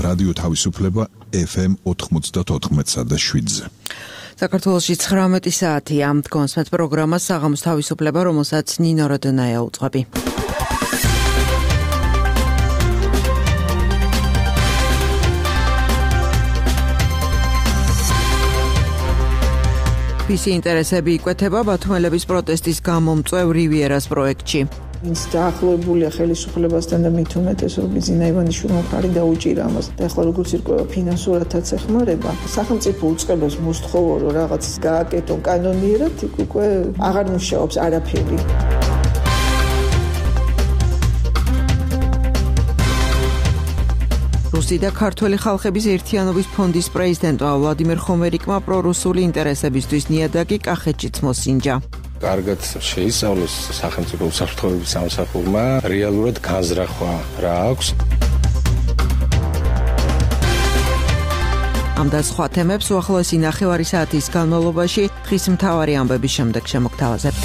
რადიო თავისუფლება FM 94.7-ზე. საქართველოში 19 საათია. კონსმეთ პროგრამა საღამოს თავისუფლება, რომელსაც ნინო როდონაია უძღვები. ფისი ინტერესები იკვეთება ბათუმელების პროტესტის გამომწვევ რივიერას პროექტში. Ის დაახლოებულია ხელისუფლებასთან და მით უმეტეს რომ ბიზინა ივანიშვილმა მხარი დაუჭირა ამას. და ახლა როგორც ირკვევა ფინანსურათაც ეხმარება. სახელმწიფო უწყებას მოსთხოვო რომ რაღაც გააკეთონ კანონიერად, იქ უკვე აღარ მუშაობს არაფერი. რუსი და ქართველი ხალხების ერთიანობის ფონდის პრეზიდენტმა ვლადიმერ ხომერიკმა პრორუსული ინტერესებისთვის ნიადაგი კახეთშიც მოსინჯა. კარგად შეისწავლოს სახელმწიფო უსაფრთხოების სამსახურმა რეალურად განზრახვა რა აქვს. ამ და სხვა თემებს უახლოესი ნახევარი საათის განმავლობაში დღის მთავარი ამბების შემდეგ შემოგთავაზებთ.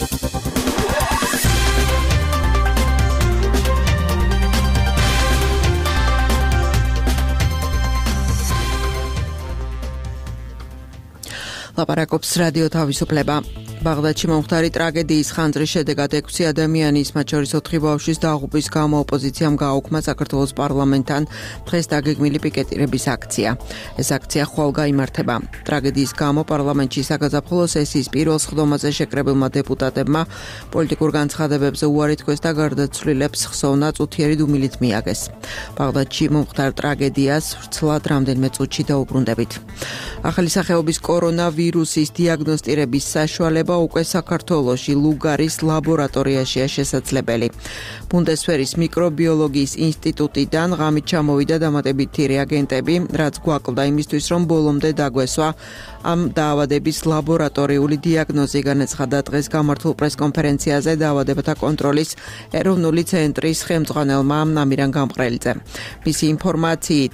ლაპარაკობს რადიო თავისუფლება. ბაღდადში მომხდარი ტრაგედიის ხანძრის შედეგად 6 ადამიანის, მათ შორის 4 ბავშვის დაღუპვის გამო ოპოზიციამ გააუქმა საქართველოს პარლამენტთან დღეს დაგეგმილი პიკეტირების აქცია. ეს აქცია ხვალ გაიმართება. ტრაგედიის გამო პარლამენტში საგაზაფხულო სესიის პირველ სხდომაზე შეკრებილმა დეპუტატებმა პოლიტიკურ განცხადებებზე უარი თქვეს და გარდაცვლილებს ხსოვნა წუთიერი დუმილით მიაგეს. ბაღდადში მომხდარ ტრაგედიას ვრცლად რამდენიმე წუთში დაუბრუნდებით. ახალი სახეობის კორონავირუსის დიაგნოსტირების საშუალება უკვე საქართველოში ლუგარის ლაბორატორიაშია შესაძლებელი. ბუნდესვერის მიკრობიოლოგიის ინსტიტუტიდან ღამით ჩამოვიდა დამატებითი რეაგენტები, რაც გვაკლდა იმისთვის, რომ ბოლომდე დაგვესვა ამ დაავადების ლაბორატორიული დიაგნოზი, განაცხადა დღეს გამართულ პრესკონფერენციაზე დაავადებათა კონტროლის ეროვნული ცენტრის ხელმძღვანელმა ამირან გამყრელიძემ. მისი ინფორმაციით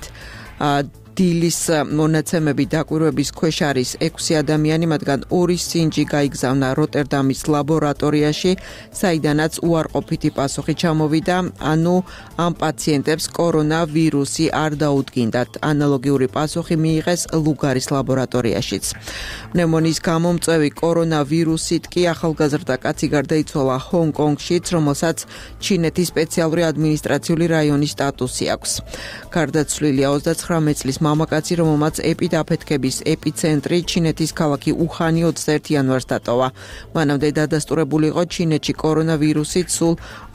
დილის მონაცემები დაკვირვების ქვეშ არის 6 ადამიანი, მათგან 2 სინჯი გაიგზავნა როტერდამის ლაბორატორიაში, საიდანაც უარყოფითი პასუხი ჩამოვიდა, ანუ ამ პაციენტებს კორონავირუსი არ დაუდგინდათ. ანალოგიური პასუხი მიიღეს ლუგარის ლაბორატორიაშიც. პნევმონიის გამომწვევი კორონავირუსით კი ახალგაზრდა კაცი გარდაიცვალა ჰონგ-კონგშიც, რომელსაც ჩინეთის სპეციალური ადმინისტრაციული რაიონის სტატუსი აქვს. გარდაცვლილია 29 წლის მამაკაცი, რომელმაც ეპიდაფეთქების ეპიცენტრი ჩინეთის ქალაქი უხანი 21 იანვარს დატოვა. მანამდე დადასტურებული იყო ჩინეთში კორონავირუსით სულ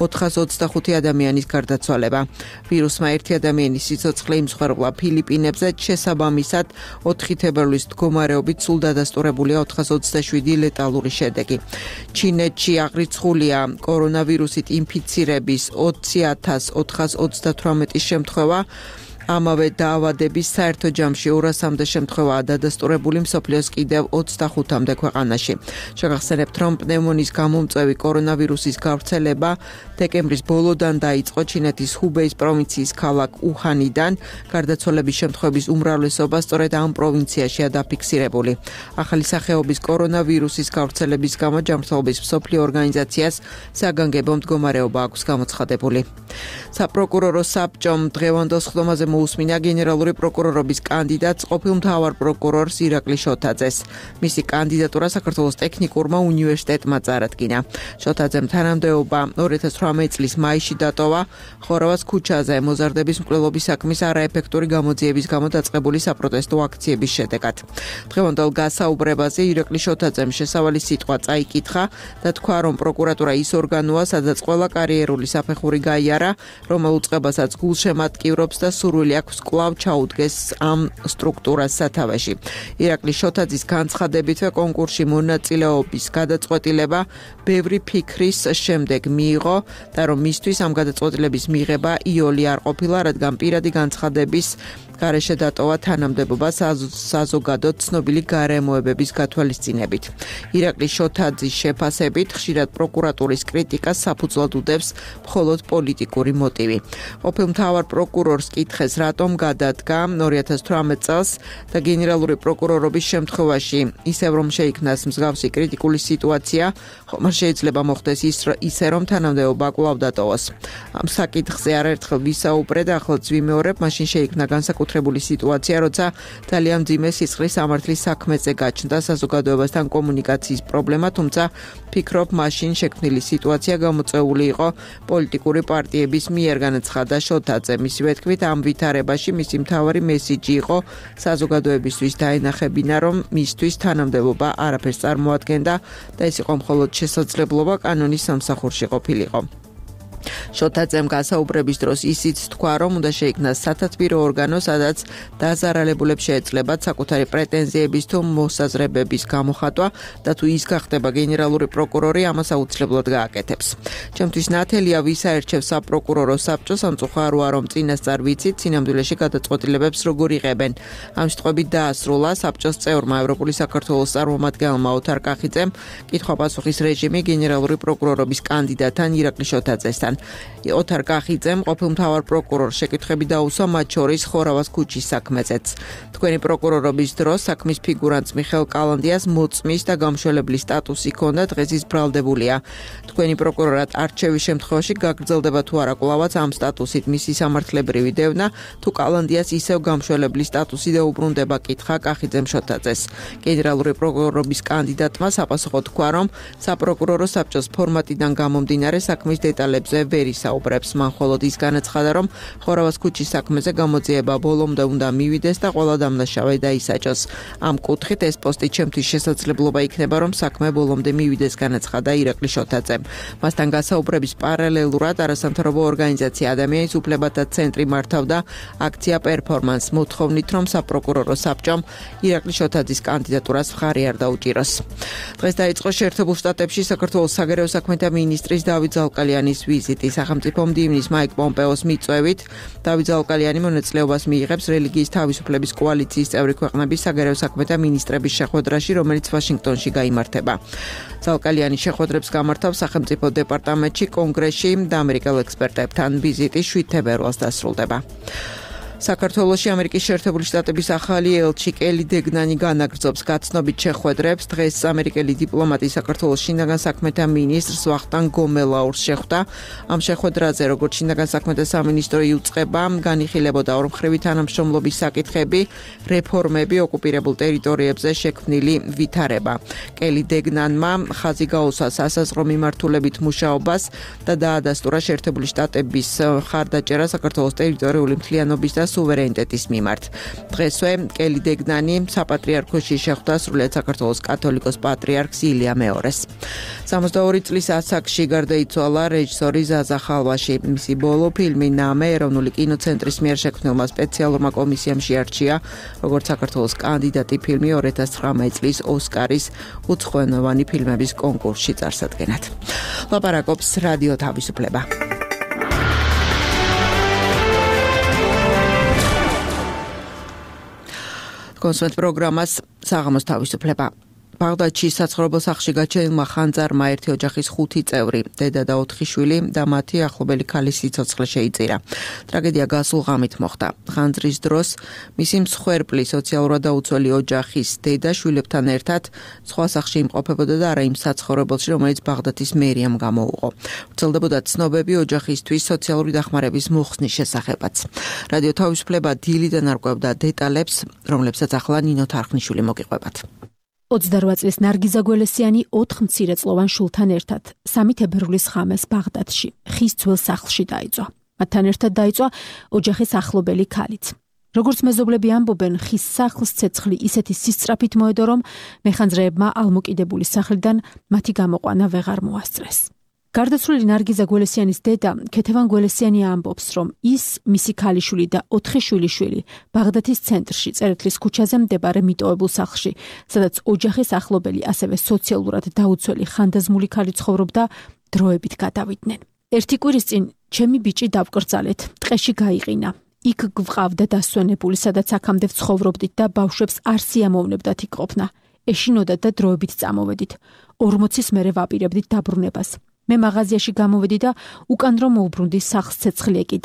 425 ადამიანის გარდაცვალება. ვირუსმა ერთი ადამიანის სიცოცხლე იმსხვერპლა ფილიპინებზე, შესაბამისად 4 თებერვლის მდგომარეობით სულ დადასტურებულია 427 ლეტალური შედეგი. ჩინეთში აღრიცხულია კორონავირუსით ინფიცირების 20,438 შემთხვევა. ამავე დაავადების საერთო ჯამში 200-მდე შემთხვევაა დადასტურებული მსოფლიოს კიდევ 25-მდე ქვეყანაში. შეგახსენებთ, რომ პნევმონიის გამომწვევი კორონავირუსის გავრცელება დეკემბრის ბოლოდან დაიწყო ჩინეთის ჰუბეის პროვინციის ქალაქ უხანიდან. გარდაცვალების შემთხვევების უმრავლესობა სწორედ ამ პროვინციაშია დაფიქსირებული. ახალი სახეობის კორონავირუსის გავრცელების გამო ჯანმრთელობის მსოფლიო ორგანიზაციას საგანგებო მდგომარეობა აქვს გამოცხადებული. საპროკურორო საბჭომ დღევანდელ სხდომაზე მოусმინა გენერალური პროკურორობის კანდიდატს ყოფილ მთავარ პროკურორს ირაკლი შოთაძეს. მისი კანდიდატურა საქართველოს ტექნიკურმა უნივერსიტეტმა წარადგინა. შოთაძემ თანამდებობა 2018 წლის მაისში დატოვა ხორავას ქუჩაზე მოზარდების მკვლელობის საქმის არაეფექტური გამოძიების გამო დაწყებული საპროტესტო აქციების შედეგად. დღევანდელ გასაუბრებაზე ირაკლი შოთაძემ შესავალი სიტყვა წაიკითხა და თქვა, რომ პროკურატურა ის ორგანოა, სადაც ყველა კარიერული საფეხური გაიარა, რომელ უწყებასაც გულშემატკივრობს და სურვილი აქვს კვლავ ჩაუდგეს ამ სტრუქტურას სათავეში. ირაკლი შოთაძის განცხადებითვე კონკურსში მონაწილეობის გადაწყვეტილება ბევრი ფიქრის შემდეგ მიიღო და რომ მისთვის ამ გადაწყვეტილების მიღება იოლი არ ყოფილა, რადგან პირადი განცხადების გარეშე დატოვა თანამდებობა საზოგადოდ ცნობილი გარემოებების გათვალისწინებით. ირაკლი შოთაძის შეფასებით ხშირად პროკურატურის კრიტიკას საფუძვლად უდევს მხოლოდ პოლიტიკური მოტივი. ყოფილ მთავარ პროკურორს კითხეს უზრუნველეს, რატომ გადადგა 2018 წელს და გენერალური პროკურორობის შემთხვევაში ისევ რომ შეიქმნას მსგავსი კრიტიკული სიტუაცია, ხომ არ შეიძლება მოხდეს ისე რომ თანამდებობა კვლავ დატოვოს. ამ საკითხზე არაერთხელ ვისაუბრეთ და ახლაც ვიმეორებ, მაშინ შეიქმნა განსაკუთრებული სიტუაცია, როცა ძალიან მძიმე სისხლის სამართლის საქმეზე გაჩნდა საზოგადოებასთან კომუნიკაციის პრობლემა, თუმცა ფიქრობ, მაშინ შექმნილი სიტუაცია გამოწვეული იყო პოლიტიკური პარტიების მიერ, განაცხადა შოთაძე. მისივე თქმით, ამ ვითარებაში მისი მთავარი მესიჯი იყო საზოგადოებისთვის დაენახებინა, რომ მისთვის თანამდებობა არაფერს წარმოადგენდა და ეს იყო მხოლოდ შესაძლებლობა კანონის სამსახურში ყოფილიყო. შოთაძემ გასაუბრების დროს ისიც თქვა, რომ უნდა შეიქმნას სათათბირო ორგანო, სადაც დაზარალებულებს შეეძლებათ საკუთარი პრეტენზიების თუ მოსაზრებების გამოხატვა და თუ ის გახდება გენერალური პროკურორი, ამას აუცილებლად გააკეთებს. ჩემთვის ნათელია, ვის აერჩევს საპროკურორო საბჭოს, ამწუხაროა, რომ წინასწარ ვიცით, სინამდვილეში გადაწყვეტილებებს როგორ იღებენ. ამ სიტყვებით დაასრულა საბჭოს წევრმა ევროპული საქართველოს წარმომადგენელმა ოთარ კახიძემ კითხვა-პასუხის რეჟიმი გენერალური პროკურორობის კანდიდატთან ირაკლი შოთაძესთან. ოთარ კახიძემ ყოფილ მთავარ პროკურორს შეკითხვები დაუსვა, მათ შორის ხორავას ქუჩის საქმეზეც. თქვენი პროკურორობის დროს საქმის ფიგურანტს მიხეილ კალანდიას მოწმის და გამშველებლის სტატუსი ჰქონდა, დღეს ის ბრალდებულია. თქვენი პროკურორად არჩევის შემთხვევაში გაგრძელდება თუ არა კვლავაც ამ სტატუსით მისი სამართლებრივი დევნა, თუ კალანდიას ისევ გამშველებლის სტატუსი დაუბრუნდება, კითხა კახიძემ შოთაძეს. გენერალური პროკურორობის კანდიდატმა საპასუხო თქვა, რომ საპროკურორო საბჭოს ფორმატიდან გამომდინარე საქმის დეტალებზე ვერ ისაუბრებს. მან მხოლოდ ის განაცხადა, რომ ხორავას ქუჩის საქმეზე გამოძიება ბოლომდე უნდა მივიდეს და ყველა დამნაშავე დაისაჯოს. ამ კუთხით ეს პოსტი ჩემთვის შესაძლებლობა იქნება, რომ საქმე ბოლომდე მივიდეს, განაცხადა ირაკლი შოთაძემ. მასთან გასაუბრების პარალელურად არასამთავრობო ორგანიზაცია ადამიანის უფლებათა ცენტრი მართავდა აქცია პერფორმანს, მოთხოვნით, რომ საპროკურორო საბჭომ ირაკლი შოთაძის კანდიდატურას მხარი არ დაუჭიროს. დღეს დაიწყო შეერთებულ შტატებში საქართველოს საგარეო საქმეთა მინისტრის დავით ზალკალიანის ვიზიტი. სახელმწიფო მდივნის მაიკ პომპეოს მიწვევით დავით ზალკალიანი მონაწილეობას მიიღებს რელიგიის თავისუფლების კოალიციის წევრი ქვეყნების საგარეო საქმეთა მინისტრების შეხვედრაში, რომელიც ვაშინგტონში გაიმართება. ზალკალიანი შეხვედრებს გამართავს სახელმწიფო დეპარტამენტში, კონგრესში და ამერიკელ ექსპერტებთან. ვიზიტი 7 თებერვალს დასრულდება. საქართველოში ამერიკის შეერთებული შტატების ახალი ელჩი კელი დეგნანი განაგრძობს გაცნობით შეხვედრებს. დღეს ამერიკელი დიპლომატი საქართველოს შინაგან საქმეთა მინისტრს ვახტანგ გომელაურს შეხვდა. ამ შეხვედრაზე, როგორც შინაგან საქმეთა სამინისტრო იუწყება, განიხილებოდა ორმხრივი თანამშრომლობის საკითხები, რეფორმები, ოკუპირებულ ტერიტორიებზე შექმნილი ვითარება. კელი დეგნანმა ხაზი გაუსვა სასაზღვრო მიმართულებით მუშაობას და დაადასტურა შეერთებული შტატების მხარდაჭერა საქართველოს ტერიტორიული მთლიანობის და სუვერენიტეტის მიმართ. დღესვე კელი დეგნანი საპატრიარქოში შეხვდა სრულიად საქართველოს კათოლიკოს პატრიარქს ილია მეორეს. 62 წლის ასაკში გარდაიცვალა რეჟისორი ზაზა ხალვაში. მისი ბოლო ფილმი ნამე ეროვნული კინოცენტრის მიერ შექმნილმა სპეციალურმა კომისიამ შეარჩია, როგორც საქართველოს კანდიდატი ფილმი 2019 წლის ოსკარის უცხოენოვანი ფილმების კონკურსში წარსადგენად. ლაპარაკობს რადიო თავისუფლება. კონსვენტ პროგრამას საღამოს თავისუფლება. ბაღდადში საცხოვრებელ სახლში გაჩენილმა ხანძარმა ერთი ოჯახის 5 წევრი, დედა და 4 შვილი და მათი ახლობელი ქალის სიცოცხლე შეიწირა. ტრაგედია გასულ ღამით მოხდა. ხანძრის დროს მისი მსხვერპლი სოციალურად დაუცველი ოჯახის დედა შვილებთან ერთად სხვა სახლში იმყოფებოდა და არა იმ საცხოვრებელში, რომელიც ბაღდადის მერიამ გამოუყო. ვრცელდებოდა ცნობები ოჯახისთვის სოციალური დახმარების მოხსნის შესახებაც. რადიო თავისუფლება დილიდან არკვევდა დეტალებს, რომლებსაც ახლა ნინო თარხნიშვილი მოგიყვებათ. 28 წლის ნარგიზა გველესიანი 4 მცირეწლოვან შულთან ერთად 3 თებერვლის ღამეს ბაღდადში ხის ძველ სახლში დაიწვა. მათთან ერთად დაიწვა ოჯახის ახლობელი ქალიც. როგორც მეზობლები ამბობენ, ხის სახლს ცეცხლი ისეთი სისწრაფით მოედო, რომ მეხანძრეებმა ალმოკიდებული სახლიდან მათი გამოყვანა ვეღარ მოასწრეს. გარდაცვლილი ნარგიზა გველესიანის დედა ქეთევან გველესიანი ამბობს, რომ ის, მისი ქალიშვილი და 4 შვილიშვილი ბაღდადის ცენტრში, წერეთლის ქუჩაზე მდებარე მიტოვებულ სახლში, სადაც ოჯახის ახლობელი, ასევე სოციალურად დაუცველი ხანდაზმული ქალი ცხოვრობდა, დროებით გადავიდნენ. ერთი კვირის წინ ჩემი ბიჭი დავკრძალეთ, ტყეში გაიყინა. იქ გვყავდა დასვენებული, სადაც აქამდე ვცხოვრობდით და ბავშვებს არ სიამოვნებდათ იქ ყოფნა. ეშინოდათ და დროებით წამოვედით. 40-ის მერე ვაპირებდით დაბრუნებას. მე მაღაზიაში გამოვედი და უკან რომ მოვბრუნდი სახლს ცეცხლი ეკიდა.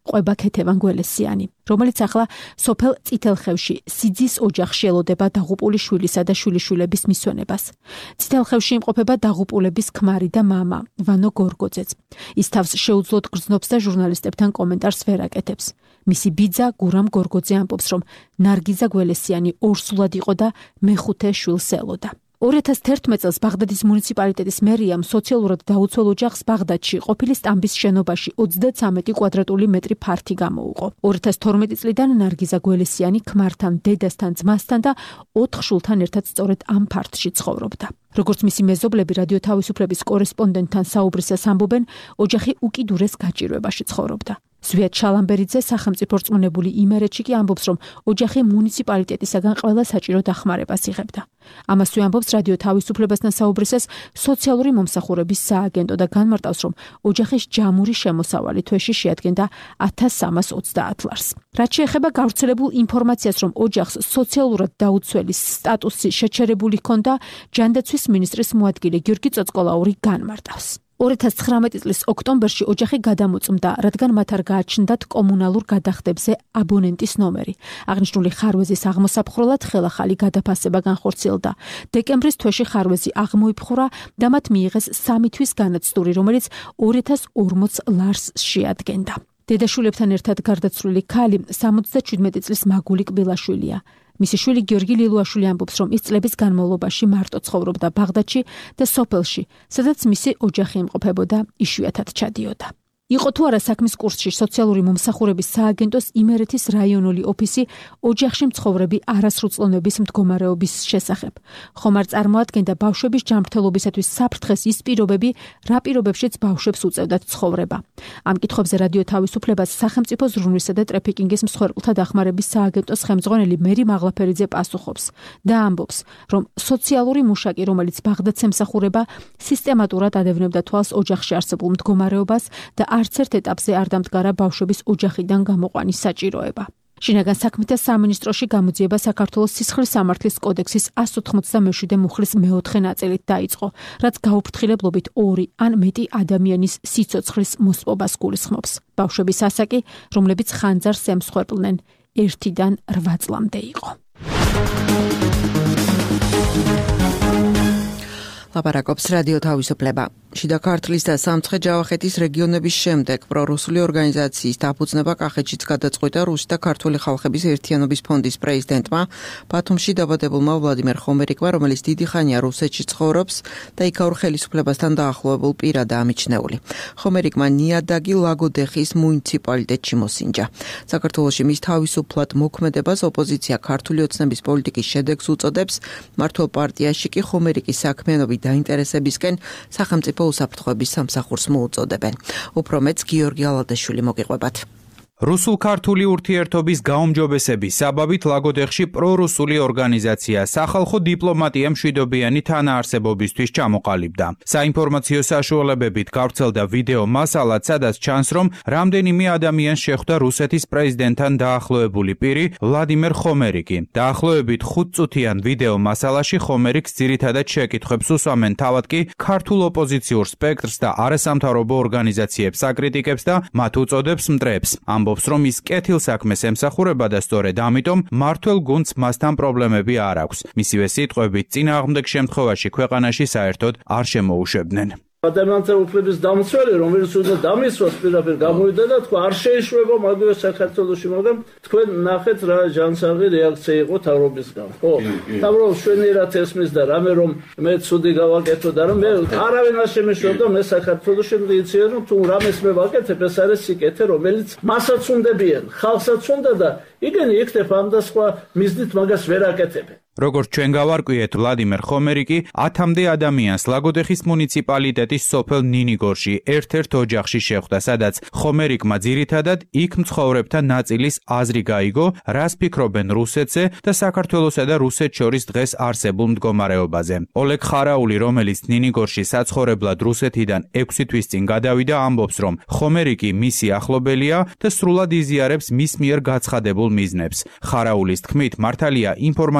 ყვება ქეთევან გველესიანი, რომელიც ახლა სოფელ წითელხევში სიძის ოჯახში ელოდება დაღუპული შვილისა და შვილიშვილების მისვენებას. წითელხევში იმყოფება დაღუპულების ქმარი და მამა, ვანო გორგოძეც. ის თავს შეუძლოდ გრძნობს და ჟურნალისტებთან კომენტარს ვერ აკეთებს. მისი ბიძა გურამ გორგოძე ამბობს, რომ ნარგიზა გველესიანი ორსულად იყო და მეხუთე შვილს ელოდა. 2011 წელს ბაღდადის მუნიციპალიტეტის მერიამ სოციალურად დაუცველ ოჯახს ბაღდადში ყოფილი სტამბის შენობაში 33 კვადრატული მეტრი ფართი გამოუყო. 2012 წლიდან ნარგიზა გველესიანი ქმართან, დედასთან, ძმასთან და 4 შვილთან ერთად სწორედ ამ ფართში ცხოვრობდა. როგორც მისი მეზობლები რადიო თავისუფლების კორესპონდენტთან საუბრისას ამბობენ, ოჯახი უკიდურეს გაჭირვებაში ცხოვრობდა. ზვიად შალამბერიძე სახელმწიფო რწმუნებული იმერეთში კი ამბობს, რომ ოჯახი მუნიციპალიტეტისაგან ყველა საჭირო დახმარებას იღებდა. ამასვე ამბობს რადიო თავისუფლებასთან საუბრისას სოციალური მომსახურების სააგენტო და განმარტავს, რომ ოჯახის ჯამური შემოსავალი თვეში შეადგენდა 1330 ლარს. რაც შეეხება გავრცელებულ ინფორმაციას, რომ ოჯახს სოციალურად დაუცველი სტატუსი შეჩერებული ჰქონდა, ჯანდაცვის მინისტრის მოადგილე გიორგი წოწკოლაური განმარტავს. 2019 წლის ოქტომბერში ოჯახი გადამოწმდა, რადგან მათ არ გააჩნდათ კომუნალურ გადახდებზე აბონენტის ნომერი. აღნიშნული ხარვეზის აღმოსაფხროლად ხელახალი გადაფასება განხორციელდა. დეკემბრის თვეში ხარვეზი აღმოიფხვრა და მათ მიიღეს 3 თვის განაცდური, რომელიც 2040 ლარს შეადგენდა. დედაშვილებთან ერთად გარდაცვლილი ქალი 77 წლის მაგული კბილაშვილია. მისი შვილი გიორგი ლილუაშვილი ამბობს, რომ ის წლების განმავლობაში მარტო ცხოვრობდა ბაღდადში და სოფელში, სადაც მისი ოჯახი იმყოფებოდა, იშვიათად ჩადიოდა. იყო თუ არა საქმის კურსში სოციალური მომსახურების სააგენტოს იმერეთის რაიონული ოფისი ოჯახში მცხოვრები არასრულწლოვნების მდგომარეობის შესახებ. ხომ არ წარმოადგენდა ბავშვების ჯანმრთელობისათვის საფრთხეს ის პირობები, რა პირობებშიც ბავშვებს უწევდათ ცხოვრება. ამ კითხვებზე რადიო თავისუფლებას სახელმწიფო ზრუნვისა და ტრაფიკინგის მსხვერპლთა დახმარების სააგენტოს ხელმძღვანელი მერი მაღლაფერიძე პასუხობს და ამბობს, რომ სოციალური მუშაკი, რომელიც ბაღდადს ემსახურება, სისტემატურად ადევნებდა თვალს ოჯახში არსებულ მდგომარეობას და არც ერთ ეტაპზე არ დამდგარა ბავშვების ოჯახიდან გამოყვანის საჭიროება. შინაგან საქმეთა სამინისტროში გამოძიება საქართველოს სისხლის სამართლის კოდექსის 187 მუხლის მეოთხე ნაწილით დაიწყო, რაც გაუფრთხილებლობით 2 ან მეტი ადამიანის სიცოცხლის მოსპობას გულისხმობს. ბავშვების ასაკი, რომლებიც ხანძარს ემსხვერპლნენ, 1-დან 8 წლამდე იყო. ლაპარაკობს რადიო თავისუფლება. შიდა ქართლის და სამცხე-ჯავახეთის რეგიონების შემდეგ პრორუსული ორგანიზაციის დაფუძნება კახეთშიც გადაწყვიტა რუსი და ქართული ხალხების ერთიანობის ფონდის პრეზიდენტმა, ბათუმში დაბადებულმა ვლადიმერ ხომერიკმა, რომელიც დიდი ხანია რუსეთში ცხოვრობს და იქაურ ხელისუფლებასთან დაახლოებულ პირადაა მიჩნეული. ხომერიკმა ნიადაგი ლაგოდეხის მუნიციპალიტეტში მოსინჯა. საქართველოში მის თავისუფლად მოქმედებას ოპოზიცია ქართული ოცნების პოლიტიკის შედეგს უწოდებს, მართლ პარტიაში კი ხომერიკის საქმიანობის დაინტერესებისკენ სახელმწიფო უსაფრთხოების სამსახურს მოუწოდებენ. უფრო მეც გიორგი ალადაშვილი მოგიყვებათ. რუსულ-ქართული ურთიერთობის გაუმჯობესების საბაბით ლაგოდეხში პრორუსული ორგანიზაცია სახალხო დიპლომატია მშვიდობიანი თანაარსებობისთვის ჩამოყალიბდა. საინფორმაციო საშუალებებით გავრცელდა ვიდეო მასალაც, სადაც ჩანს, რომ რამდენიმე ადამიანს შეხვდა რუსეთის პრეზიდენტთან დაახლოებული პირი ვლადიმერ ხომერიკი. დაახლოებით 5 წუთიან ვიდეო მასალაში ხომერიკს ძირითადად შეკითხვებს უსვამენ, თავად კი ქართულ ოპოზიციურ სპექტრს და არასამთავრობო ორგანიზაციებს აკრიტიკებს და მათ უწოდებს მტრებს. ამბობს, რომ ის კეთილსაქმეს ემსახურება და სწორედ ამიტომ მმართველ გუნდს მასთან პრობლემები არ აქვს. მისივე სიტყვებით, წინააღმდეგ შემთხვევაში ქვეყანაში საერთოდ არ შემოუშვებდნენ. ადამიანთა უფლების დამცველი, რომელიც უნდა დამისვას პირდაპირ გამოვიდა და თქვა არ შეიშვება მაგივრე საქართველოში, მაგრამ თქვენ ნახეთ რა ჯანსაღი რეაქცია იყო თავრობისგან. ხო, თავრობა შვენიერად ესმის და რამე რომ მე ცუდი გავაკეთო და რომ მე არავინ არ შემეშვებდა, მე საქართველოში მდიცია რომ თუ რამეს მე ვაკეთებ, ეს არის სიკეთე, რომელიც მასაც უნდებიან, ხალხსაც უნდა და იგენი იქნებ ამ და სხვა მიზნით მაგას ვერ აკეთებენ. როგორც ჩვენ გავარკვიეთ, ვლადიმერ ხომერიკი 10-მდე ადამიანს ლაგოდეხის მუნიციპალიტეტის სოფელ ნინიგორში ერთ-ერთ ოჯახში შეხვდა, სადაც ხომერიკმა ძირითადად იქ მცხოვრებთა ნაწილის აზრი გაიგო, რას ფიქრობენ რუსეთზე და საქართველოსა და რუსეთს შორის დღეს არსებულ მდგომარეობაზე. ოლეგ ხარაული, რომელიც ნინიგორში საცხოვრებლად რუსეთიდან 6 თვის წინ გადავიდა, ამბობს, რომ ხომერიკი მისი ახლობელია და სრულად იზიარებს მის მიერ გაცხადებულ მიზნებს. ხარაულის თქმით, მართალია ინფორმაცია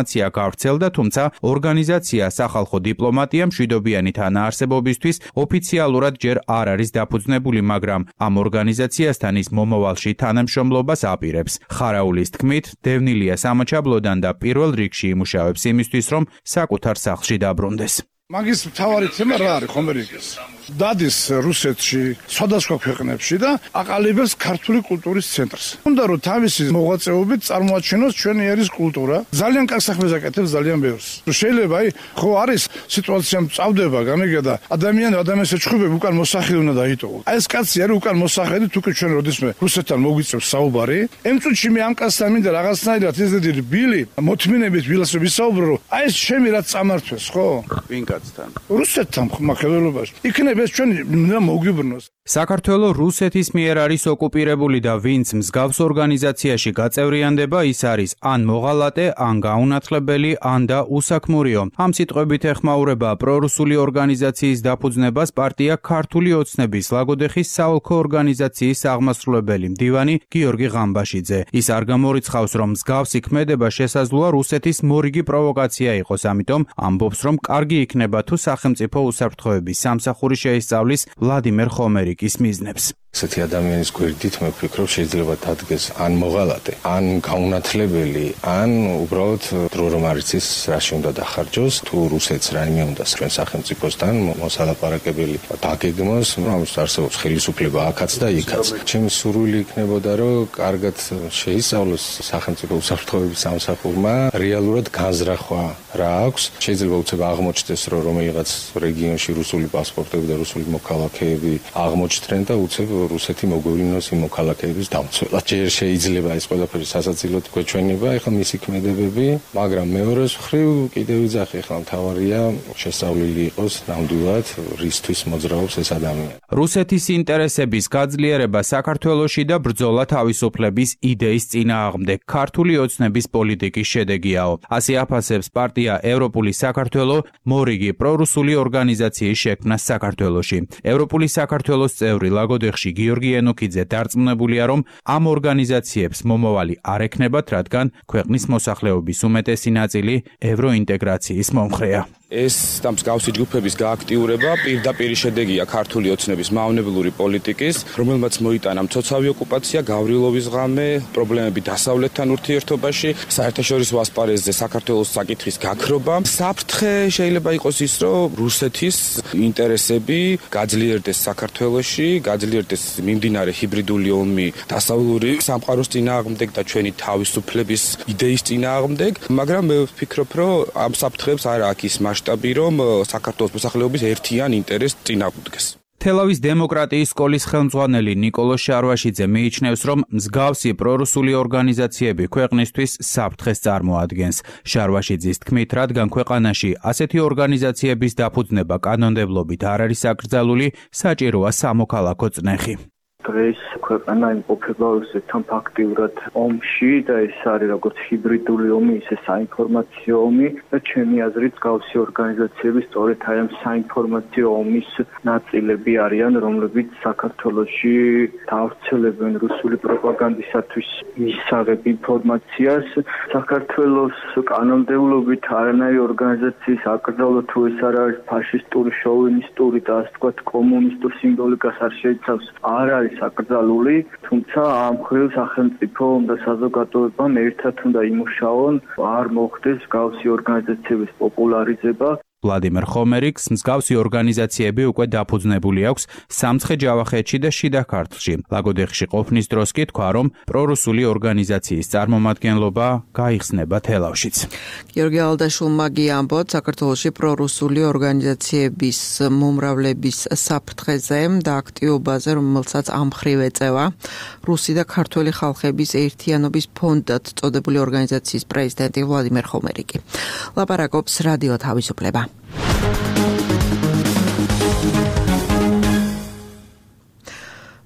არ ვრცელდა, თუმცა ორგანიზაცია სახალხო დიპლომატია მშვიდობიანი თანაარსებობისთვის ოფიციალურად ჯერ არ არის დაფუძნებული, მაგრამ ამ ორგანიზაციასთან ის მომავალში თანამშრომლობას აპირებს. ხარაულის თქმით, დევნილია სამაჩაბლოდან და პირველ რიგში იმუშავებს იმისთვის, რომ საკუთარ სახლში დაბრუნდეს. მაგის მთავარი თემა რა არის ხომერიკის? დადის რუსეთში, სხვადასხვა ქვეყნებში და აყალიბებს ქართული კულტურის ცენტრს. უნდა რომ თავისი მოღვაწეობით წარმოაჩინოს ჩვენი ერის კულტურა. ძალიან კარგ საქმეს აკეთებს, ძალიან ბევრს. შეიძლება ხო არის სიტუაცია მწავდება, გამიგედა ადამიანის ჩხუბები უკან მოსახლე უნდა დაიტოვო. ეს კაცი არის უკან მოსახლე, თუკი ჩვენ როდესმე რუსეთთან მოგვიწევს საუბარი, იმ წუთში მე ამ კაცთან მინდა რაღაცნაირად ისეთი რბილი მოთმინებით ვილას ვისაუბრო, ეს ჩემი რაც წამართვეს, ხო? ვინ კაცთან? რუსეთთან ხმახელობაში. იქნებ ეს ჩვენ მოგიბრნოს. საქართველოს რუსეთის მიერ არის ოკუპირებული და ვინც მსგავს ორგანიზაციაში გაწევრიანდება, ის არის ან მოღალატე, ან გაუნათლებელი, ან და უსაქმურიო. ამ სიტყვებით ეხმაურება პრორუსული ორგანიზაციის დაფუძნებას პარტია ქართული ოცნების ლაგოდეხის საოლქო ორგანიზაციის აღმასრულებელი მდივანი გიორგი ღამბაშიძე. ის არ გამორიცხავს, რომ მსგავსი ქმედება შესაძლოა რუსეთის მორიგი პროვოკაცია იყოს, ამიტომ ამბობს, რომ კარგი იქნება თუ სახელმწიფო უსაფრთხოების სამსახური შეისწავლის ვლადიმერ ხომერიკის მიზნებს. ესეთი ადამიანის გვერდით მე ვფიქრობ შეიძლება დადგეს ან მოღალატე, ან გაუნათლებელი, ან უბრალოდ დრო რომ არ იცის რაში უნდა დახარჯოს, თუ რუსეთს რაიმე უნდა ჩვენ სახელმწიფოსთან მოსალაპარაკებელი დაგეგმოს, ამას არსებობს ხელისუფლება აქაც და იქაც. ჩემი სურვილი იქნებოდა რომ კარგად შეისწავლოს სახელმწიფო უსაფრთხოების სამსახურმა რეალურად განზრახვა რა აქვს. შეიძლება უცებ აღმოჩნდეს რომ რომელიღაც რეგიონში რუსული პასპორტები და რუსული მოქალაქეები აღმოჩნდნენ და უცებ რუსეთი მოგვივლინოს იმ მოქალაქეების დამცველად. ჯერ შეიძლება ეს ყველაფერი სასაცილოდ გვეჩვენება, ეხლა მისი ქმედებები, მაგრამ მეორეს მხრივ კიდევ ვიძახი, ეხლა მთავარია შესწავლილი იყოს ნამდვილად რისთვის მოძრაობს ეს ადამიანი. რუსეთის ინტერესების გაძლიერება საქართველოში და ბრძოლა თავისუფლების იდეის წინააღმდეგ ქართული ოცნების პოლიტიკის შედეგიაო. ასე აფასებს პარტია ევროპული საქართველო მორიგი პრორუსული ორგანიზაციის შექმნას საქართველოში. ევროპული საქართველოს წევრი ლაგოდეხში გიორგი ენოქიძე დარწმუნებულია, რომ ამ ორგანიზაციებს მომავალი არ ექნებათ, რადგან ქვეყნის მოსახლეობის უმეტესი ნაწილი ევროინტეგრაციის მომხრეა. ეს და მსგავსი ჯგუფების გააქტიურება პირდაპირ შედეგია ქართული ოცნების მავნებლური პოლიტიკის, რომელმაც მოიტანა მცოცავი ოკუპაცია, გავრილობის ღამე, პრობლემები დასავლეთთან ურთიერთობაში, საერთაშორისო ასპარეზზე საქართველოს საკითხის გაქრობა. საფრთხე შეიძლება იყოს ის, რომ რუსეთის ინტერესები გაძლიერდეს საქართველოში, გაძლიერდეს მიმდინარე ჰიბრიდული ომი დასავლური სამყაროს წინააღმდეგ და ჩვენი თავისუფლების იდეის წინააღმდეგ, მაგრამ მე ვფიქრობ, რომ ამ საფრთხეებს არ აქვს ის მასშტაბი, რომ საქართველოს მოსახლეობის ერთიან ინტერესს წინააღმდეგს. თელავის დემოკრატიის სკოლის ხელმძღვანელი ნიკოლოს შარვაშიძე მიიჩნევს, რომ მსგავსი პრორუსული ორგანიზაციები ქვეყნისთვის საფრთხეს წარმოადგენს. შარვაშიძის თქმით, რადგან ქვეყანაში ასეთი ორგანიზაციების დაფუძნება კანონმდებლობით არ არის აკრძალული, საჭიროა სამოქალაქო წნეხი. დღეს ქვეყანა იმყოფება რუსეთთან ფაქტიურად ომში და ეს არის როგორც ჰიბრიდული ომი, ისე საინფორმაციო ომი და ჩემი აზრით მსგავსი ორგანიზაციები სწორედ აი ამ საინფორმაციო ომის ნაწილები არიან, რომლებიც საქართველოში დავრცელებენ რუსული პროპაგანდისათვის მისაღებ ინფორმაციას. საქართველოს კანონმდებლობით არანაირი ორგანიზაციის აკრძალვა თუ ეს არ არის ფაშისტური, შოვინისტური და ასე ვთქვათ კომუნისტურ სიმბოლიკას არ შეიცავს, არ არის აკრძალული, თუმცა ამ მხრივ სახელმწიფო და საზოგადოებამ ერთად უნდა იმუშაონ, არ მოხდეს მსგავსი ორგანიზაციების პოპულარიზება. ვლადიმერ ხომერიკს მსგავსი ორგანიზაციები უკვე დაფუძნებული აქვს სამცხე-ჯავახეთში და შიდა ქართლში. ლაგოდეხში ყოფნის დროს კი თქვა, რომ პრორუსული ორგანიზაციის წარმომადგენლობა გაიხსნება თელავშიც. გიორგი ალდაშულმა ამბობს საქართველოში პრორუსული ორგანიზაციების მომრავლების საფრთხეზე და აქტივობაზე, რომელსაც ამ მხრივ ეწევა რუსი და ქართველი ხალხების ერთიანობის ფონდად წოდებული ორგანიზაციის პრეზიდენტი ვლადიმერ ხომერიკი. ლაპარაკობს რადიო თავისუფლება.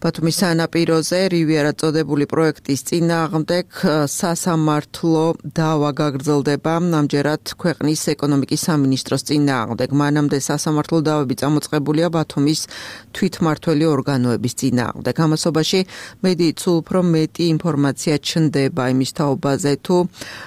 ბათუმის სანაპიროზე რივიერა წოდებული პროექტის წინააღმდეგ სასამართლო დავა გაგრძელდება ამჯერად ქვეყნის ეკონომიკის სამინისტროს წინააღმდეგ. მანამდე სასამართლო დავები წამოწყებულია ბათუმის თვითმმართველი ორგანოების წინააღმდეგ. ამასობაში მედიით სულ უფრო მეტი ინფორმაცია ჩნდება იმის თაობაზე, თუ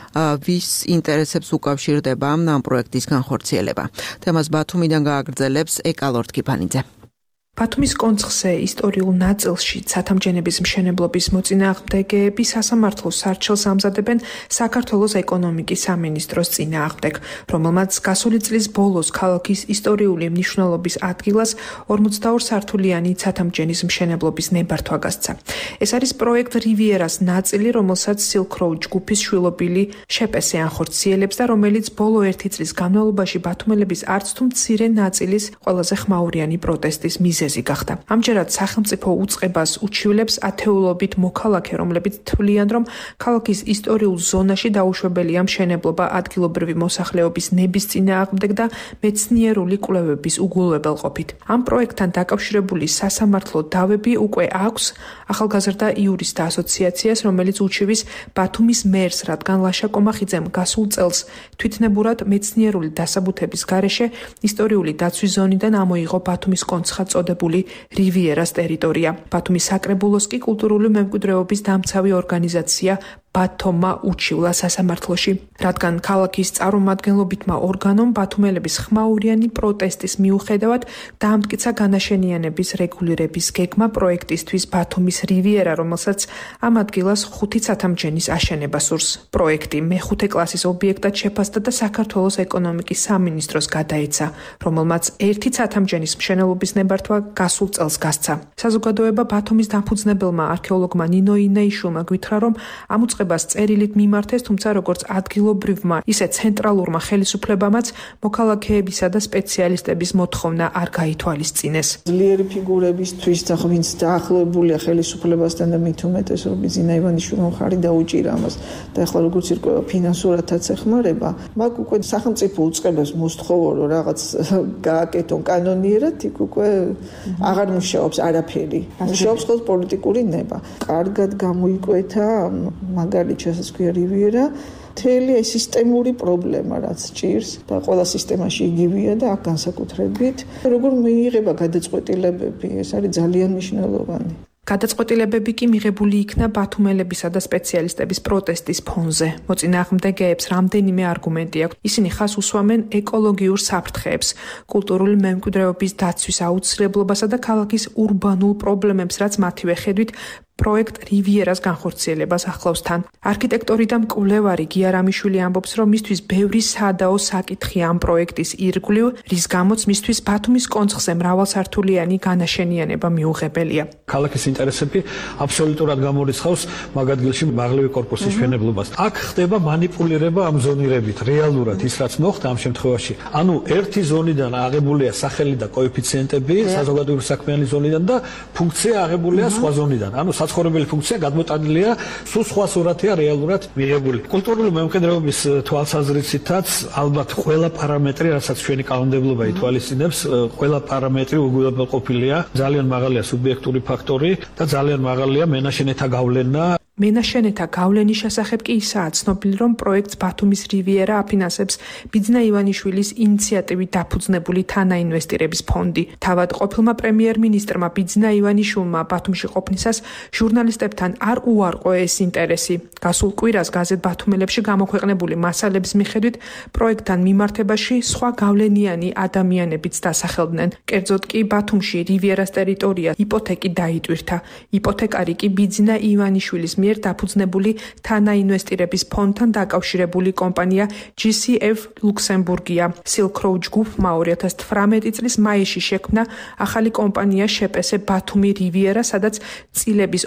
ვის ინტერესებს უკავშირდება ამ პროექტის განხორციელება. თემას ბათუმიდან გააგრძელებს ეკალორთ კიფანიძე. ბათუმის კონცხზე ისტორიულ ნაწილში ცათამჯენების მშენებლობის მოწინააღმდეგეები სასამართლოს სარჩელს ამზადებენ საქართველოს ეკონომიკის სამინისტროს წინააღმდეგ, რომელმაც გასული წლის ბოლოს ქალაქის ისტორიული მნიშვნელობის ადგილას 42 სართულიანი ცათამჯენის მშენებლობის ნებართვა გასცა. ეს არის პროექტ რივიერას ნაწილი, რომელსაც Silk Road ჯგუფის შვილობილი შეპესე ანხორციელებს და რომელიც ბოლო 1 წლის განმავლობაში ბათუმელების არც თუ მცირე ნაწილის ყველაზე ხმაურიანი პროტესტის მიზეზი გახდა. ამჯერად სახელმწიფო უწყებას უჩივლებს ათეულობით მოქალაქე, რომლებიც თვლიან, რომ ქალაქის ისტორიულ ზონაში დაუშვებელია მშენებლობა ადგილობრივი მოსახლეობის ნების წინააღმდეგ და მეცნიერული კვლევების უგულებელყოფით. ამ პროექტთან დაკავშირებული სასამართლო დავები უკვე აქვს ახალგაზრდა იურისტთა ასოციაციას, რომელიც უჩივის ბათუმის მერს, რადგან ლაშა კომახიძემ გასულ წელს თვითნებურად მეცნიერული დასაბუთების გარეშე ისტორიული დაცვის ზონიდან ამოიღო ბათუმის კონცხად წოდებული რივიერას ტერიტორია. ბათუმის საკრებულოს კი კულტურული მემკვიდრეობის დამცავი ორგანიზაცია ბათომა უჩივლა სასამართლოში, რადგან ქალაქის წარმომადგენლობითმა ორგანომ ბათუმელების ხმაურიანი პროტესტის მიუხედავად დაამტკიცა განაშენიანების რეგულირების გეგმა პროექტისთვის ბათუმის რივიერა, რომელსაც ამ ადგილას 5 ცათამჯენის აშენება სურს. პროექტი მე-5 კლასის ობიექტად შეფასდა და საქართველოს ეკონომიკის სამინისტროს გადაეცა, რომელმაც 1 ცათამჯენის მშენებლობის ნებართვა გასულ წელს გასცა. საზოგადოება ბათუმის დამფუძნებელმა არქეოლოგმა ნინო ინეიშვილმა გვითხრა, რომ ამ უწყებას წერილით მიმართეს, თუმცა როგორც ადგილობრივმა, ისე ცენტრალურმა ხელისუფლებამაც მოქალაქეებისა და სპეციალისტების მოთხოვნა არ გაითვალისწინეს. ძლიერი ფიგურებისთვის და ვინც დაახლოებულია ხელისუფლებასთან და მით უმეტეს რობიძინა ივანიშვილმა მხარი დაუჭირა ამას და ახლა როგორც ირკვევა ფინანსურადაც ეხმარება, მაგ უკვე სახელმწიფო უწყებას მოსთხოვო რომ რაღაც გააკეთონ კანონიერად, იქ უკვე აღარ მუშაობს არაფერი. მუშაობს ხოლმე პოლიტიკური ნება. კარგად გამოიკვეთა მაგალითად შესაძლოა რივიერა მთელი ეს სისტემური პრობლემა, რაც ჭირს და ყველა სისტემაში იგივეა და აქ განსაკუთრებით როგორ მიიღება გადაწყვეტილებები, ეს არის ძალიან მნიშვნელოვანი. გადაწყვეტილებები კი მიღებული იქნა ბათუმელებისა და სპეციალისტების პროტესტის ფონზე. მოწინააღმდეგეებს რამდენიმე არგუმენტი აქვს. ისინი ხას უსვამენ ეკოლოგიურ საფრთხეებს, კულტურული მემკვიდრეობის დაცვის აუცილებლობასა და ქალაქის ურბანულ პრობლემებს, რაც მათივე ხედვით პროექტ რივიერას განხორციელებას ახლავს თან. არქიტექტორი და მკვლევარი გია რამიშვილი ამბობს, რომ მისთვის ბევრი სადაო საკითხი ამ პროექტის ირგვლივ, რის გამოც მისთვის ბათუმის კონცხზე მრავალსართულიანი განაშენიანება მიუღებელია. ქალაქის ინტერესები აბსოლუტურად გამორიცხავს მაგ ადგილში მაღლივი კორპუსის მშენებლობას. აქ ხდება манипуლირება ამ ზონირებით, რეალურად ის რაც მოხდა ამ შემთხვევაში. ანუ ერთი ზონიდან აღებულია სახელი და კოეფიციენტები, საზოგადოებრივი საქმიანი ზონიდან და ფუნქცია აღებულია სხვა ზონიდან. ანუ საცხოვრებელი ფუნქცია გადმოტანილია, სულ სხვა სურათია რეალურად მიღებული. კულტურული მემკვიდრეობის თვალსაზრისითაც ალბათ ყველა პარამეტრი, რასაც ჩვენი კანონმდებლობა ითვალისწინებს, ყველა პარამეტრი უგულებელყოფილია. ძალიან მაღალია სუბიექტური ფაქტორი და ძალიან მაღალია მენაშენეთა გავლენა. მენაშენეთა გავლენის შესახებ კი ისაა ცნობილი, რომ პროექტს ბათუმის რივიერა აფინანსებს ბიძინა ივანიშვილის ინიციატივით დაფუძნებული თანაინვესტირების ფონდი. თავად ყოფილმა პრემიერ-მინისტრმა ბიძინა ივანიშვილმა ბათუმში ყოფნისას ჟურნალისტებთან არ უარყო ეს ინტერესი. გასულ კვირას გაზეთ ბათუმელებში გამოქვეყნებული მასალების მიხედვით პროექტთან მიმართებაში სხვა გავლენიანი ადამიანებიც დასახელდნენ. კერძოდ კი ბათუმში რივიერას ტერიტორია იპოთეკი დაიტვირთა. იპოთეკარი კი ბიძინა ივანიშვილის დაფუძნებული თანაინვესტირების ფონდთან დაკავშირებული კომპანია GCF ლუქსემბურგია. Silk Road ჯგუფმა 2018 წლის მაისში შექმნა ახალი კომპანია შეპესე ბათუმი რივიერა, სადაც წილების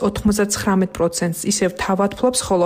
99%-ს ისევ თავად ფლობს, ხოლო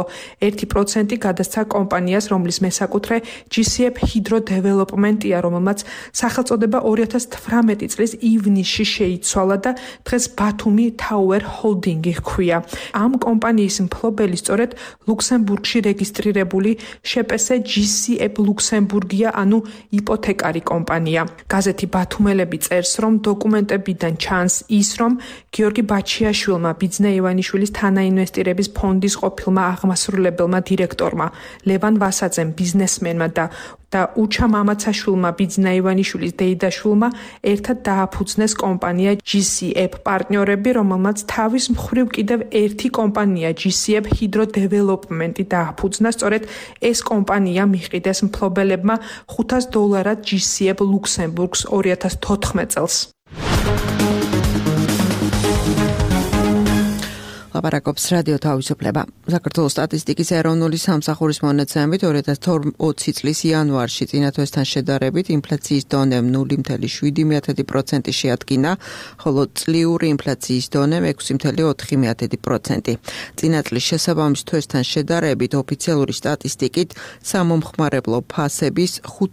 1% გადასცა კომპანიას, რომლის მესაკუთრე GCF Hydro Development-ია, რომელმაც სახელწოდება 2018 წლის ივნისში შეიცვალა და დღეს ბათუმი Tower Holding-ი ჰქვია. ამ კომპანიის მფლობელი სწორედ ლუქსემბურგში რეგისტრირებული ШპС GCF ლუქსემბურგია, ანუ იპოთეკარი კომპანია. გაზეთი ბათუმელები წერს, რომ დოკუმენტებიდან ჩანს ის, რომ გიორგი ბაჩიაშვილმა, ბიძინა ივანიშვილის თანაინვესტირების ფონდის ყოფილმა აღმასრულებელმა დირექტორმა, ლევან ვასაძემ, ბიზნესმენმა და უჩა მამაცაშვილმა, ბიძინა ივანიშვილის დეიდაშვილმა ერთად დააფუძნეს კომპანია GCF პარტნიორები, რომელმაც თავის მხრივ კიდევ ერთი კომპანია GCF Hydro Development დააფუძნა. სწორედ ეს კომპანია მიყიდეს მფლობელებმა $500 GCF ლუქსემბურგს 2014 წელს. ლაპარაკობს რადიო თავისუფლება. საქართველოს სტატისტიკის ეროვნული სამსახურის მონაცემებით 2020 წლის იანვარში წინა თვესთან შედარებით ინფლაციის დონე 0.7% შეადგინა, ხოლო წლიური ინფლაციის დონე 6.4%. წინა წლის შესაბამის თვესთან შედარებით ოფიციალური სტატისტიკით სამომხმარებლო ფასების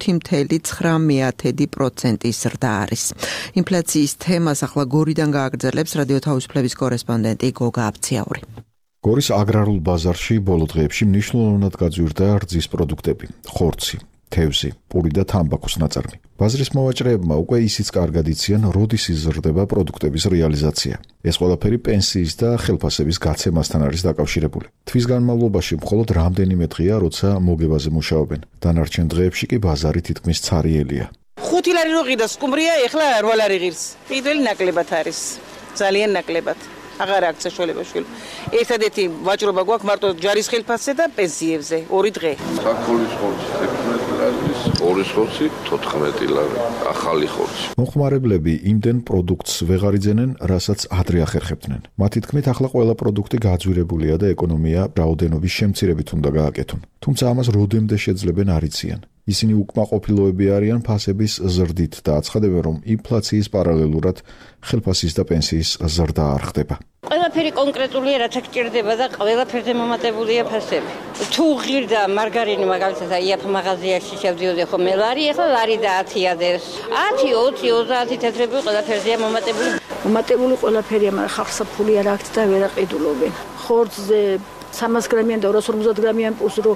5.9% ზრდა არის. ინფლაციის თემას ახლა გორიდან გააგრძელებს რადიო თავისუფლების კორესპონდენტი გოგა აბციაური. გორის აგრარულ ბაზარში ბოლო დღეებში მნიშვნელოვნად გაძვირდა რძის პროდუქტები, ხორცი, თევზი, პური და თამბაქოს ნაწარმი. ბაზრის მოვაჭრეებმა უკვე ისიც კარგად იციან, როდის იზრდება პროდუქტების რეალიზაცია. ეს ყველაფერი პენსიის და ხელფასების გაცემასთან არის დაკავშირებული. თვის განმავლობაში მხოლოდ რამდენიმე დღეა, როცა მოგებაზე მუშაობენ. დანარჩენ დღეებში კი ბაზარი თითქმის ცარიელია. 5 ლარი რო ღირდა სკუმბრია, ეხლა 8 ლარი ღირს. პირველი ნაკლებად არის. ძალიან ნაკლებად. აღარ აქვს საშუალება შვილ. ერთადერთი ვაჭრობა გვაქვს მარტო ჯარის ხელფასზე და პენსიებზე 2 დღე. საქონლის ხორცი 16 ლარი, ორი ხორცი 14 ლარი, ახალი ხორცი. მომხმარებლები იმდენ პროდუქტს ვეღარ იძენენ, რასაც ადრე ახერხებდნენ. მათი თქმით, ახლა ყველა პროდუქტი გაძვირებულია და ეკონომია რაოდენობის შემცირებით უნდა გააკეთონ. თუმცა ამას როდემდე შეძლებენ არ იციან. ისინი უკმაყოფილოები არიან ფასების ზრდით და აცხადებენ, რომ ინფლაციის პარალელურად ხელფასის და პენსიის ზრდა არ ხდება. ყველაფერი კონკრეტულია, რაც აქ ჭირდება და ყველაფერზე მომატებულია ფასები. თუ ღირდა მარგარინი მაგალითად იაფ მაღაზიაში შევდიოდი ხოლმე ლარი, ეხლა ლარი და 10-ადებს. 10, 20, 30 თეთრები ყველაფერზეა მომატებული. მომატებული ყველაფერია, მაგრამ ხალხსა ფული არ აქვს და ვერ აყიდულობენ. ხორცზე 300 გრამიან და 250 გრამიან პლუს რო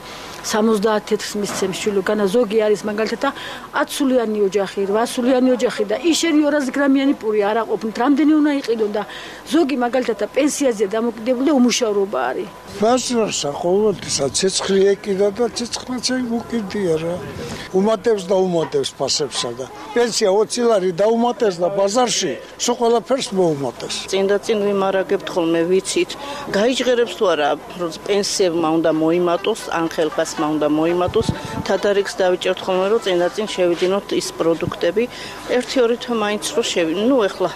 70 თეთრს მისცემს შვილო, განა ზოგი არის მაგალითად 10 სულიანი ოჯახი, 8 სულიანი ოჯახი და ისინი 200 გრამიანი პური არ აყოფნით, რამდენი უნდა იყიდონ და ზოგი მაგალითად პენსიაზე დამოკიდებული და უმუშავრობა არის. ბაზარსა ყოველდღიურად ცეცხლი ეკიდა და ცეცხლიც უკიდია რა. უმატებს და უმატებს ფასებსა და პენსია 20 ლარი დაუმატეს და ბაზარში სულ ყველაფერს მოუმატეს. წინ და წინ ვიმარაგებთ ხოლმე, ვიცით, გაიჟღერებს თუ არა პენსიებმა უნდა მოიმატოს, ან ხელფასმა უნდა მოიმატოს, თადარიგს დავიჭერთ ხოლმე, რომ წინ და წინ შევიდინოთ ის პროდუქტები, 1-2 თვე მაინც რო ნუ ეხლა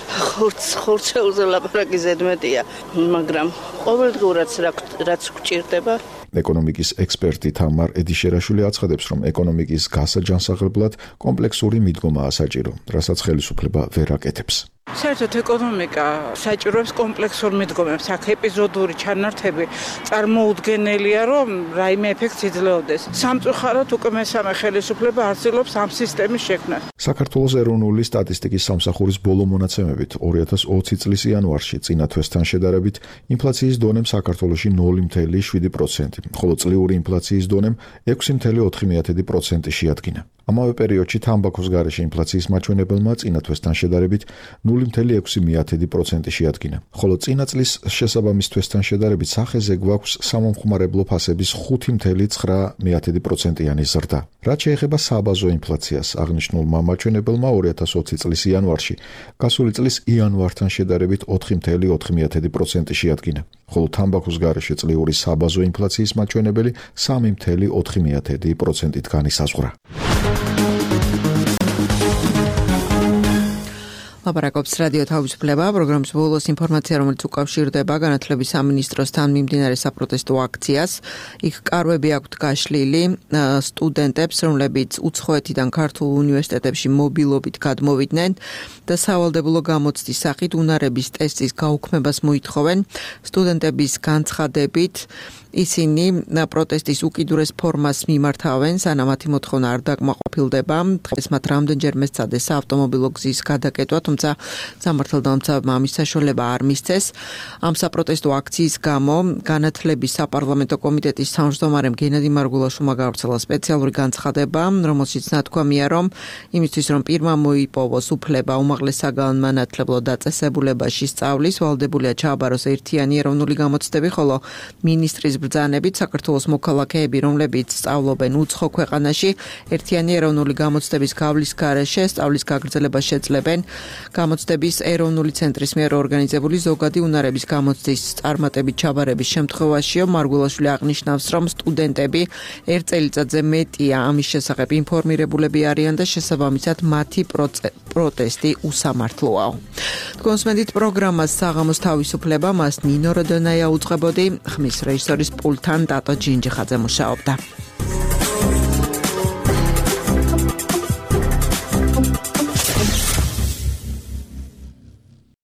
ხორცეულზე ლაპარაკი ზედმეტია, მაგრამ ყოველდღურად რაც გვჭირდება. ეკონომიკის ექსპერტი თამარ ედიშერაშვილი აცხადებს, რომ ეკონომიკის გასაჯანსაღებლად კომპლექსური მიდგომაა საჭირო, რასაც ხელისუფლება ვერ აკეთებს. საერთოდ ეკონომიკა საჭიროებს კომპლექსურ მიდგომებს, აქ ეპიზოდური ჩანართები წარმოუდგენელია, რომ რაიმე ეფექტი იძლეოდეს. სამწუხაროდ უკვე მესამე ხელისუფლება არცილობს ამ სისტემის შექმნას. საქართველოს ეროვნული სტატისტიკის სამსახურის ბოლო მონაცემებით 2020 წლის იანვარში წინა თვესთან შედარებით ინფლაციის დონემ საქართველოში 0.7%, ხოლო წლიური ინფლაციის დონემ 6.4% შეადგინა. ამავე პერიოდში თამბაქოს გარეშე ინფლაციის მაჩვენებელმა წინა თვესთან შედარებით 0.6% შეადგინა, ხოლო წინა წლის შესაბამის თვესთან შედარებით სახეზე გვაქვს სამომხმარებლო ფასების 5.9%-იანი ზრდა. რაც შეეხება საბაზო ინფლაციას, აღნიშნულმა მაჩვენებელმა 2020 წლის იანვარში გასული წლის იანვართან შედარებით 4.4% შეადგინა, ხოლო თამბაქოს გარეშე წლიური საბაზო ინფლაციის მაჩვენებელი 3.4%-ით განისაზღვრა. ლაპარაკობს რადიო თავისუფლება, პროგრამის ბოლოს ინფორმაცია, რომელიც უკავშირდება განათლების სამინისტროსთან მიმდინარე საპროტესტო აქციას. იქ კარვები აქვთ გაშლილი სტუდენტებს, რომლებიც უცხოეთიდან ქართულ უნივერსიტეტებში მობილობით გადმოვიდნენ და სავალდებულო გამოცდის სახით უნარების ტესტის გაუქმებას მოითხოვენ. სტუდენტების განცხადებით ისინი პროტესტის უკიდურეს ფორმას მიმართავენ, სანამ მათი მოთხოვნა არ დაკმაყოფილდება. დღეს მათ რამდენჯერმე სცადეს საავტომობილო გზის გადაკეტვა, თუმცა თუმცა სამართალდამცავებმა ამის საშუალება არ მისცეს. ამ საპროტესტო აქციის გამო განათლების საპარლამენტო კომიტეტის თავმჯდომარემ გენადი მარგულაშვილმა გავრცელა სპეციალური განცხადება, რომელშიც ნათქვამია, რომ იმისთვის რომ პირმა მოიპოვოს უფლება უმაღლეს საგანმანათლებლო დაწესებულებაში სწავლის, ვალდებულია ჩააბაროს ერთიანი ეროვნული გამოცდები, ხოლო მინისტრის ბრძანებით საქართველოს მოქალაქეები, რომლებიც სწავლობენ უცხო ქვეყანაში, ერთიანი ეროვნული გამოცდების გავლის გარეშე სწავლის გაგრძელებას შეძლებენ. გამოცდების ეროვნული ცენტრის მიერ ორგანიზებული ზოგადი უნარების გამოცდის წარმატებით ჩაბარების შემთხვევაშიო მარგულაშვილი აღნიშნავს, რომ სტუდენტები ერთ წელიწადზე მეტია ამის შესახებ ინფორმირებულები არიან და შესაბამისად მათი პროტესტი უსამართლოა. კონსმენდით პროგრამას საღამოს თავისუფლება მას ნინო როდონაია უწყებოდი, ხმის რეჟისორის პულტთან ტატო ჯინჯიხაძე მუშაობდა.